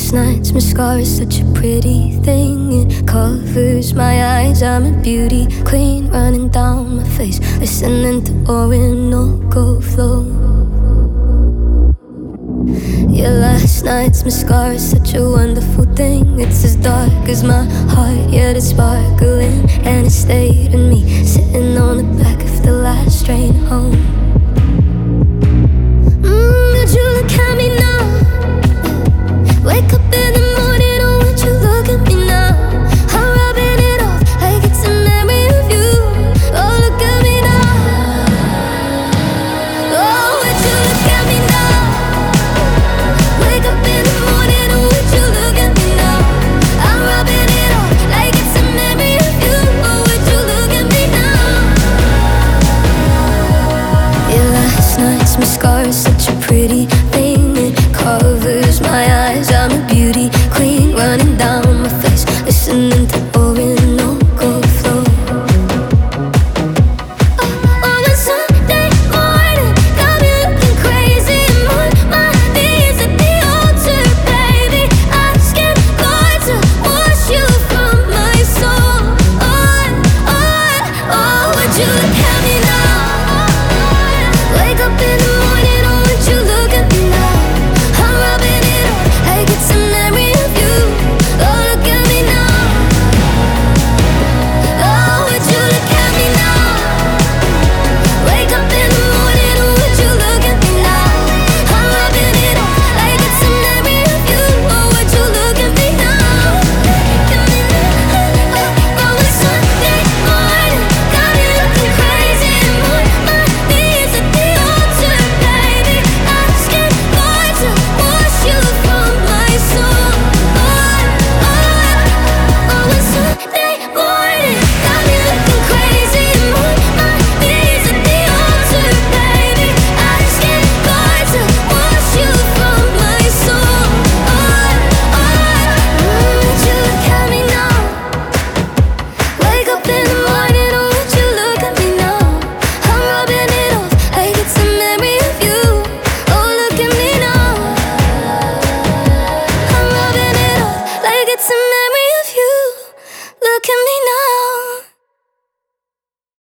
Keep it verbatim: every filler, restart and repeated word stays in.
last night's mascara is such a pretty thing. It covers my eyes, I'm a beauty queen, running down my face, listening to Orinoco flow. Yeah, last night's mascara is such a wonderful thing. It's as dark as my heart, yet it's sparkling, and it stayed in me, sitting on the back of the last train home.